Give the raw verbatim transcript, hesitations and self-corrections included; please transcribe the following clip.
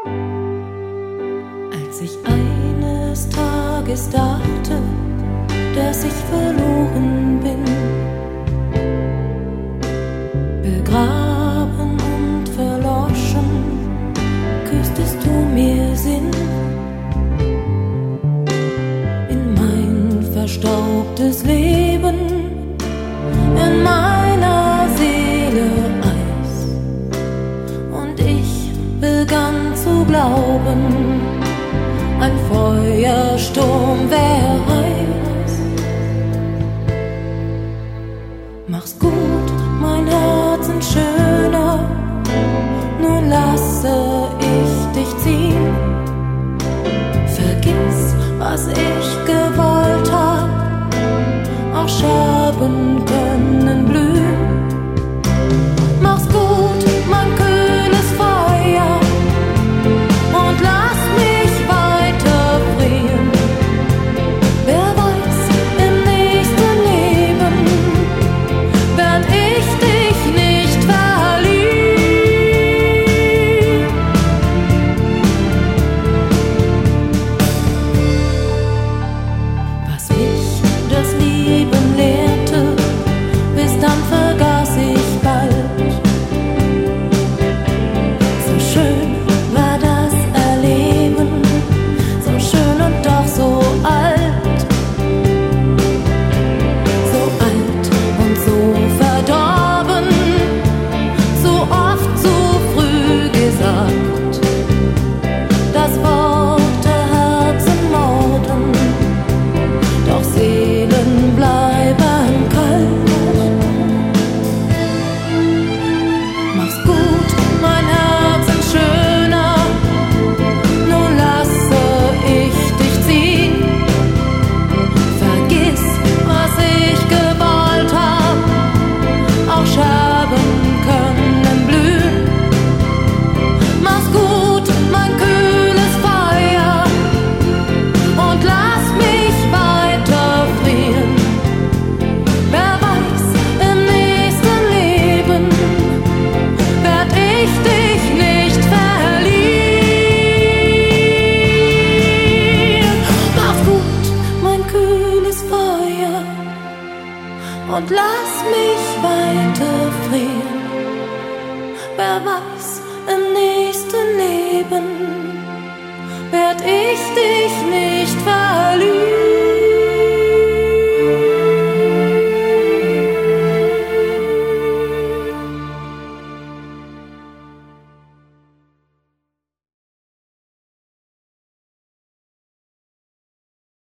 Als ich eines Tages dachte, dass ich verloren bin, begraben und verloschen, küsstest du mir Sinn in mein verstaubtes Leben, in meiner Seele Eis, und ich begann zu glauben, ein Feuersturm wär heiß. Mach's gut, mein Herzensschöner, nun lasse ich dich ziehen. Vergiss, was ich gewollt hab, auch Scherben können blühen. Mach's gut, mein kühles Feuer, und lass mich weiter frieren. Wer weiß, im nächsten Leben werd ich dich nicht verlieren. Was mich das Leben lehrte, bis dann vergaß ich bald. So schön war das Erleben, so schön und doch so alt. So alt und so verdorben, so oft zu früh gesagt. Das Worte Herzen morden, doch Seelen bleiben kalt. Mach's gut, mein Herzensschöner, nun lasse ich dich ziehen. Vergiss, was ich gewollt hab, auch Scherben können blühen. Mach's gut, mein kühles Feuer, und lass mich weiter frieren. Wer weiß, im nächsten Leben werd ich dich nicht verlieren. Mach's gut, mein kühles Feuer, und lass mich weiter frieren. Wer weiß, im nächsten Leben werd ich dich nicht verlieren.